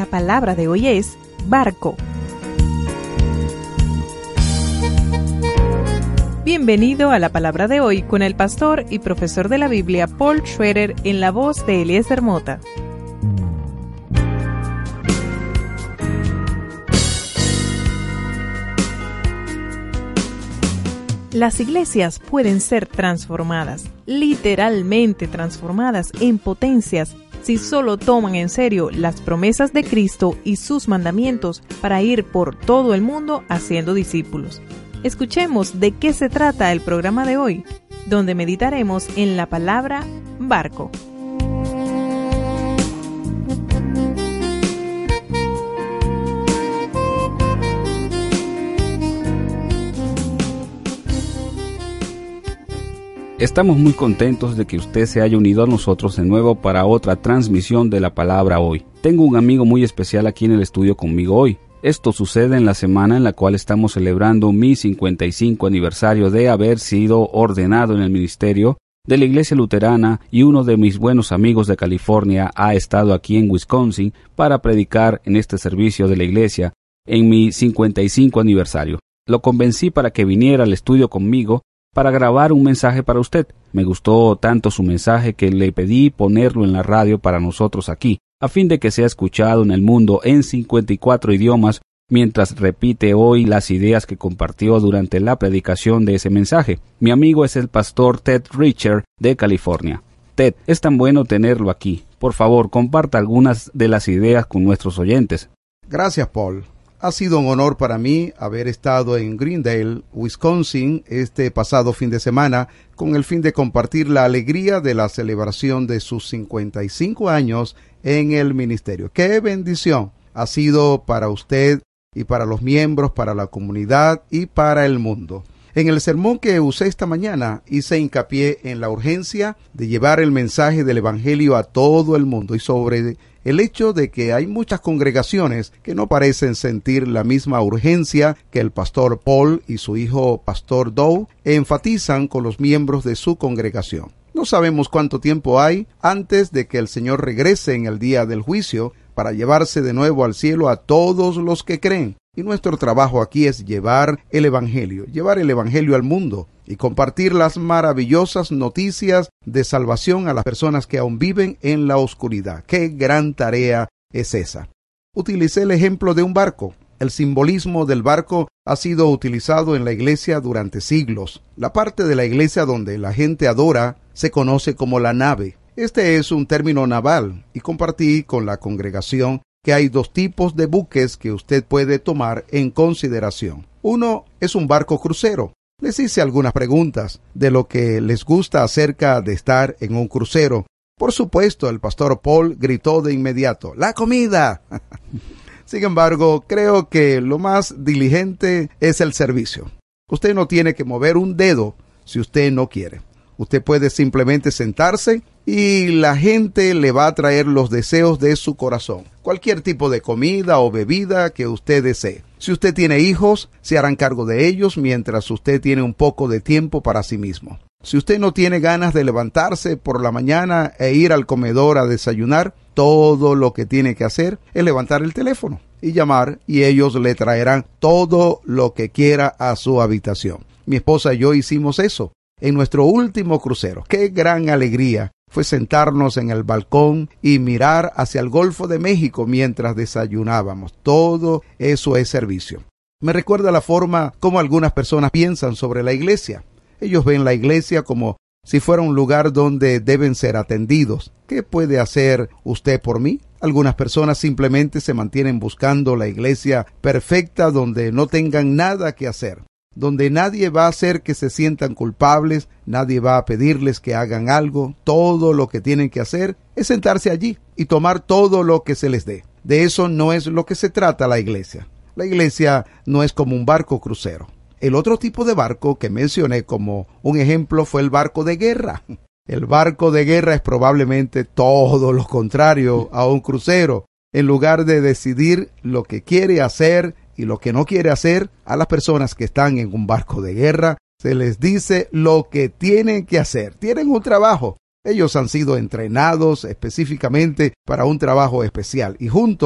palabra de hoy es barco. Bienvenido a la palabra de hoy con el pastor y profesor de la Biblia Paul Schroeder en la voz de Eliezer Mota. Las iglesias pueden ser transformadas, literalmente transformadas en potencias, si solo toman en serio las promesas de Cristo y sus mandamientos para ir por todo el mundo haciendo discípulos. Escuchemos de qué se trata el programa de hoy, donde meditaremos en la palabra barco. Estamos muy contentos de que usted se haya unido a nosotros de nuevo para otra transmisión de la palabra hoy. Tengo un amigo muy especial aquí en el estudio conmigo hoy. Esto sucede en la semana en la cual estamos celebrando mi 55 aniversario de haber sido ordenado en el ministerio de la Iglesia Luterana, y uno de mis buenos amigos de California ha estado aquí en Wisconsin para predicar en este servicio de la iglesia en mi 55 aniversario. Lo convencí para que viniera al estudio conmigo para grabar un mensaje para usted. Me gustó tanto su mensaje que le pedí ponerlo en la radio para nosotros aquí, a fin de que sea escuchado en el mundo en 54 idiomas, mientras repite hoy las ideas que compartió durante la predicación de ese mensaje. Mi amigo es el pastor Ted Richard de California. Ted, es tan bueno tenerlo aquí. Por favor, comparta algunas de las ideas con nuestros oyentes. Gracias, Paul. Ha sido un honor para mí haber estado en Greendale, Wisconsin, este pasado fin de semana, con el fin de compartir la alegría de la celebración de sus 55 años en el ministerio. ¡Qué bendición ha sido para usted y para los miembros, para la comunidad y para el mundo! En el sermón que usé esta mañana hice hincapié en la urgencia de llevar el mensaje del Evangelio a todo el mundo y sobre el hecho de que hay muchas congregaciones que no parecen sentir la misma urgencia que el pastor Paul y su hijo pastor Doug enfatizan con los miembros de su congregación. No sabemos cuánto tiempo hay antes de que el Señor regrese en el día del juicio para llevarse de nuevo al cielo a todos los que creen. Y nuestro trabajo aquí es llevar el Evangelio al mundo y compartir las maravillosas noticias de salvación a las personas que aún viven en la oscuridad. ¡Qué gran tarea es esa! Utilicé el ejemplo de un barco. El simbolismo del barco ha sido utilizado en la iglesia durante siglos. La parte de la iglesia donde la gente adora se conoce como la nave. Este es un término naval y compartí con la congregación que hay dos tipos de buques que usted puede tomar en consideración. Uno es un barco crucero. Les hice algunas preguntas de lo que les gusta acerca de estar en un crucero. Por supuesto, el pastor Paul gritó de inmediato, ¡la comida! Sin embargo, creo que lo más diligente es el servicio. Usted no tiene que mover un dedo si usted no quiere. Usted puede simplemente sentarse y la gente le va a traer los deseos de su corazón. Cualquier tipo de comida o bebida que usted desee. Si usted tiene hijos, se harán cargo de ellos mientras usted tiene un poco de tiempo para sí mismo. Si usted no tiene ganas de levantarse por la mañana e ir al comedor a desayunar, todo lo que tiene que hacer es levantar el teléfono y llamar, y ellos le traerán todo lo que quiera a su habitación. Mi esposa y yo hicimos eso en nuestro último crucero. ¡Qué gran alegría! Fue sentarnos en el balcón y mirar hacia el Golfo de México mientras desayunábamos. Todo eso es servicio. Me recuerda la forma como algunas personas piensan sobre la iglesia. Ellos ven la iglesia como si fuera un lugar donde deben ser atendidos. ¿Qué puede hacer usted por mí? Algunas personas simplemente se mantienen buscando la iglesia perfecta donde no tengan nada que hacer, donde nadie va a hacer que se sientan culpables, nadie va a pedirles que hagan algo. Todo lo que tienen que hacer es sentarse allí y tomar todo lo que se les dé. De eso no es lo que se trata la iglesia. La iglesia no es como un barco crucero. El otro tipo de barco que mencioné como un ejemplo fue el barco de guerra. El barco de guerra es probablemente todo lo contrario a un crucero. En lugar de decidir lo que quiere hacer y lo que no quiere hacer, a las personas que están en un barco de guerra se les dice lo que tienen que hacer. Tienen un trabajo. Ellos han sido entrenados específicamente para un trabajo especial y juntos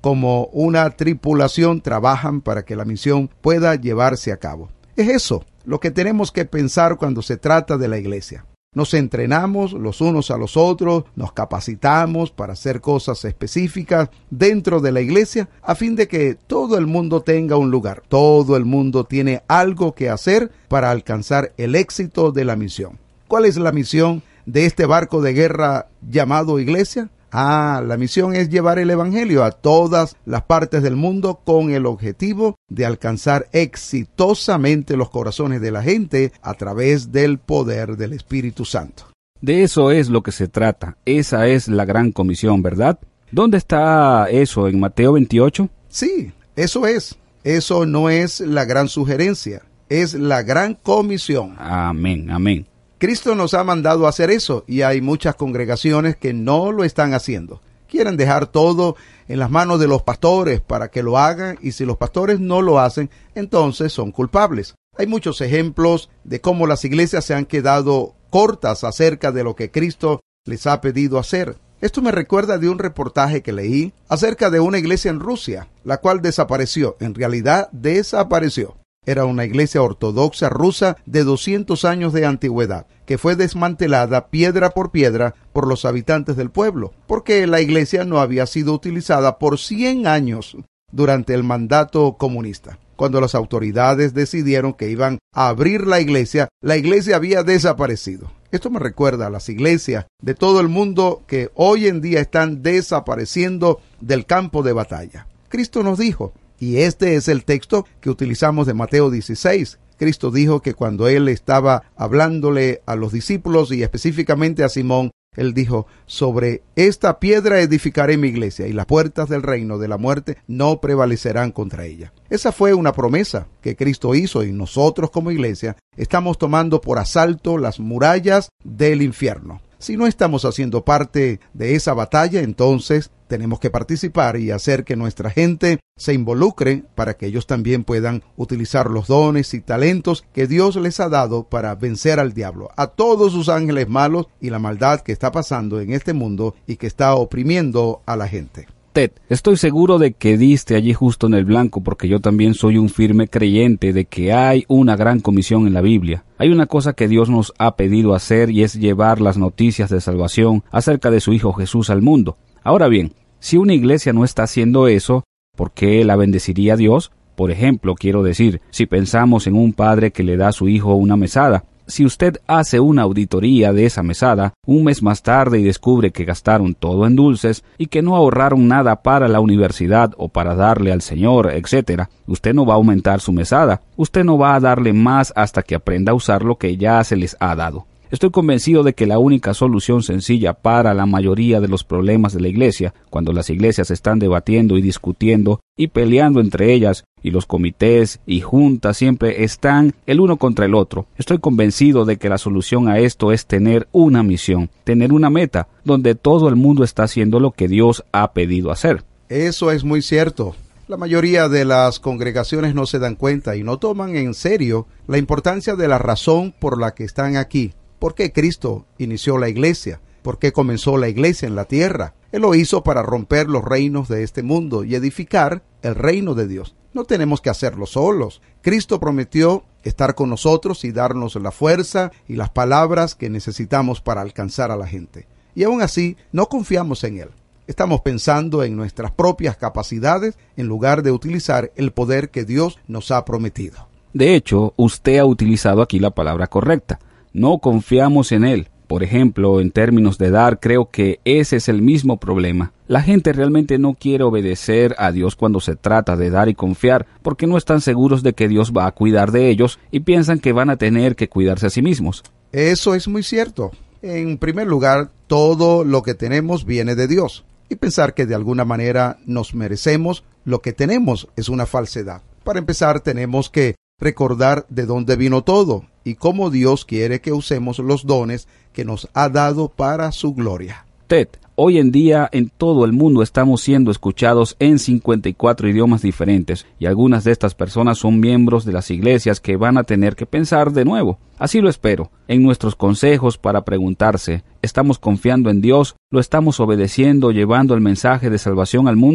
como una tripulación trabajan para que la misión pueda llevarse a cabo. Es eso lo que tenemos que pensar cuando se trata de la iglesia. Nos entrenamos los unos a los otros, nos capacitamos para hacer cosas específicas dentro de la iglesia a fin de que todo el mundo tenga un lugar. Todo el mundo tiene algo que hacer para alcanzar el éxito de la misión. ¿Cuál es la misión de este barco de guerra llamado iglesia? La misión es llevar el evangelio a todas las partes del mundo con el objetivo de alcanzar exitosamente los corazones de la gente a través del poder del Espíritu Santo. De eso es lo que se trata. Esa es la gran comisión, ¿verdad? ¿Dónde está eso? ¿En Mateo 28? Sí, eso es. Eso no es la gran sugerencia, es la gran comisión. Amén, amén. Cristo nos ha mandado a hacer eso y hay muchas congregaciones que no lo están haciendo. Quieren dejar todo en las manos de los pastores para que lo hagan y si los pastores no lo hacen, entonces son culpables. Hay muchos ejemplos de cómo las iglesias se han quedado cortas acerca de lo que Cristo les ha pedido hacer. Esto me recuerda de un reportaje que leí acerca de una iglesia en Rusia, la cual desapareció. En realidad, desapareció. Era una iglesia ortodoxa rusa de 200 años de antigüedad, que fue desmantelada piedra por piedra por los habitantes del pueblo, porque la iglesia no había sido utilizada por 100 años durante el mandato comunista. Cuando las autoridades decidieron que iban a abrir la iglesia había desaparecido. Esto me recuerda a las iglesias de todo el mundo que hoy en día están desapareciendo del campo de batalla. Cristo nos dijo, y este es el texto que utilizamos de Mateo 16. Cristo dijo que cuando Él estaba hablándole a los discípulos y específicamente a Simón, Él dijo, sobre esta piedra edificaré mi iglesia y las puertas del reino de la muerte no prevalecerán contra ella. Esa fue una promesa que Cristo hizo y nosotros como iglesia estamos tomando por asalto las murallas del infierno. Si no estamos haciendo parte de esa batalla, entonces tenemos que participar y hacer que nuestra gente se involucre para que ellos también puedan utilizar los dones y talentos que Dios les ha dado para vencer al diablo, a todos sus ángeles malos y la maldad que está pasando en este mundo y que está oprimiendo a la gente. Ted, estoy seguro de que diste allí justo en el blanco porque yo también soy un firme creyente de que hay una gran comisión en la Biblia. Hay una cosa que Dios nos ha pedido hacer y es llevar las noticias de salvación acerca de su Hijo Jesús al mundo. Ahora bien, si una iglesia no está haciendo eso, ¿por qué la bendeciría Dios? Por ejemplo, quiero decir, si pensamos en un padre que le da a su hijo una mesada, si usted hace una auditoría de esa mesada un mes más tarde y descubre que gastaron todo en dulces y que no ahorraron nada para la universidad o para darle al Señor, etc., usted no va a aumentar su mesada. Usted no va a darle más hasta que aprenda a usar lo que ya se les ha dado. Estoy convencido de que la única solución sencilla para la mayoría de los problemas de la iglesia, cuando las iglesias están debatiendo y discutiendo y peleando entre ellas, y los comités y juntas siempre están el uno contra el otro, estoy convencido de que la solución a esto es tener una misión, tener una meta, donde todo el mundo está haciendo lo que Dios ha pedido hacer. Eso es muy cierto. La mayoría de las congregaciones no se dan cuenta y no toman en serio la importancia de la razón por la que están aquí. ¿Por qué Cristo inició la iglesia? ¿Por qué comenzó la iglesia en la tierra? Él lo hizo para romper los reinos de este mundo y edificar el reino de Dios. No tenemos que hacerlo solos. Cristo prometió estar con nosotros y darnos la fuerza y las palabras que necesitamos para alcanzar a la gente. Y aún así, no confiamos en Él. Estamos pensando en nuestras propias capacidades en lugar de utilizar el poder que Dios nos ha prometido. De hecho, usted ha utilizado aquí la palabra correcta. No confiamos en Él. Por ejemplo, en términos de dar, creo que ese es el mismo problema. La gente realmente no quiere obedecer a Dios cuando se trata de dar y confiar, porque no están seguros de que Dios va a cuidar de ellos y piensan que van a tener que cuidarse a sí mismos. Eso es muy cierto. En primer lugar, todo lo que tenemos viene de Dios. Y pensar que de alguna manera nos merecemos lo que tenemos es una falsedad. Para empezar, tenemos que recordar de dónde vino todo y cómo Dios quiere que usemos los dones que nos ha dado para su gloria. Ted, hoy en día en todo el mundo estamos siendo escuchados en 54 idiomas diferentes y algunas de estas personas son miembros de las iglesias que van a tener que pensar de nuevo. Así lo espero, en nuestros consejos para preguntarse, ¿estamos confiando en Dios? ¿Lo estamos obedeciendo llevando el mensaje de salvación al mundo?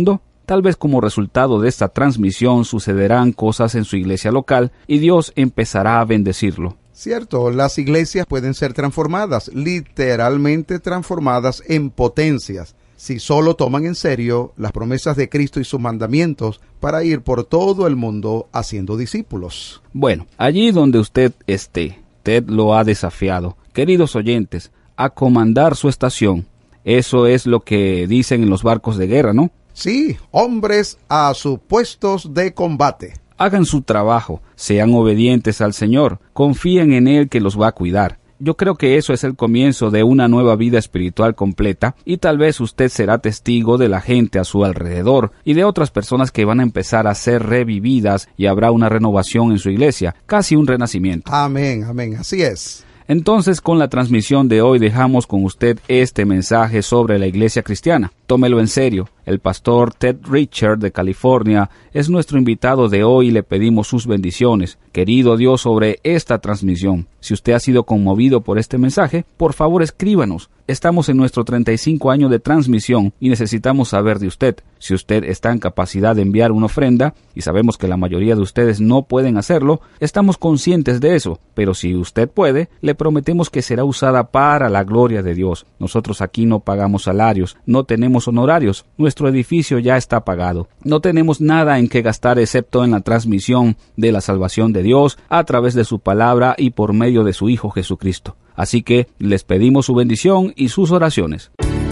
Tal vez como resultado de esta transmisión sucederán cosas en su iglesia local y Dios empezará a bendecirlo. Cierto, las iglesias pueden ser transformadas, literalmente transformadas en potencias, si solo toman en serio las promesas de Cristo y sus mandamientos para ir por todo el mundo haciendo discípulos. Bueno, allí donde usted esté, Ted lo ha desafiado, queridos oyentes, a comandar su estación. Eso es lo que dicen en los barcos de guerra, ¿no? Sí, hombres a sus puestos de combate. Hagan su trabajo, sean obedientes al Señor, confíen en Él que los va a cuidar. Yo creo que eso es el comienzo de una nueva vida espiritual completa y tal vez usted será testigo de la gente a su alrededor y de otras personas que van a empezar a ser revividas y habrá una renovación en su iglesia, casi un renacimiento. Amén, amén, así es. Entonces, con la transmisión de hoy dejamos con usted este mensaje sobre la iglesia cristiana. Tómelo en serio. El pastor Ted Richard de California es nuestro invitado de hoy y le pedimos sus bendiciones. Querido Dios, sobre esta transmisión. Si usted ha sido conmovido por este mensaje, por favor escríbanos. Estamos en nuestro 35 año de transmisión y necesitamos saber de usted. Si usted está en capacidad de enviar una ofrenda, y sabemos que la mayoría de ustedes no pueden hacerlo, estamos conscientes de eso, pero si usted puede, le prometemos que será usada para la gloria de Dios. Nosotros aquí no pagamos salarios, no tenemos honorarios, nuestro edificio ya está pagado. No tenemos nada en que gastar excepto en la transmisión de la salvación de Dios a través de su palabra y por medio de su Hijo Jesucristo. Así que les pedimos su bendición y sus oraciones.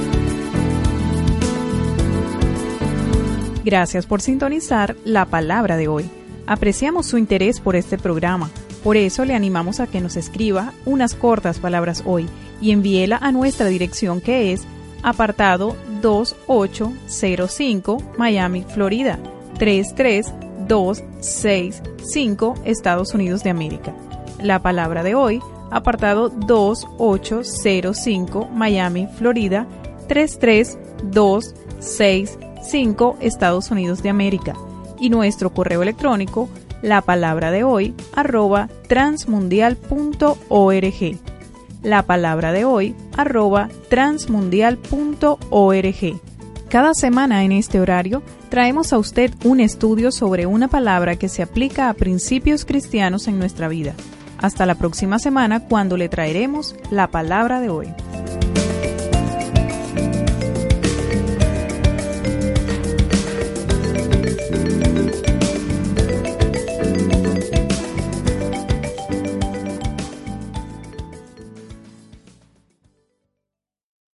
Gracias por sintonizar la palabra de hoy. Apreciamos su interés por este programa. Por eso le animamos a que nos escriba unas cortas palabras hoy y envíela a nuestra dirección que es apartado 2805 Miami, Florida 33265 Estados Unidos de América. La palabra de hoy, apartado 2805 Miami, Florida 33265 Estados Unidos de América. Y nuestro correo electrónico, la palabra de hoy @transmundial.org. La palabra de hoy @transmundial.org. Cada semana en este horario traemos a usted un estudio sobre una palabra que se aplica a principios cristianos en nuestra vida. Hasta la próxima semana cuando le traeremos la palabra de hoy.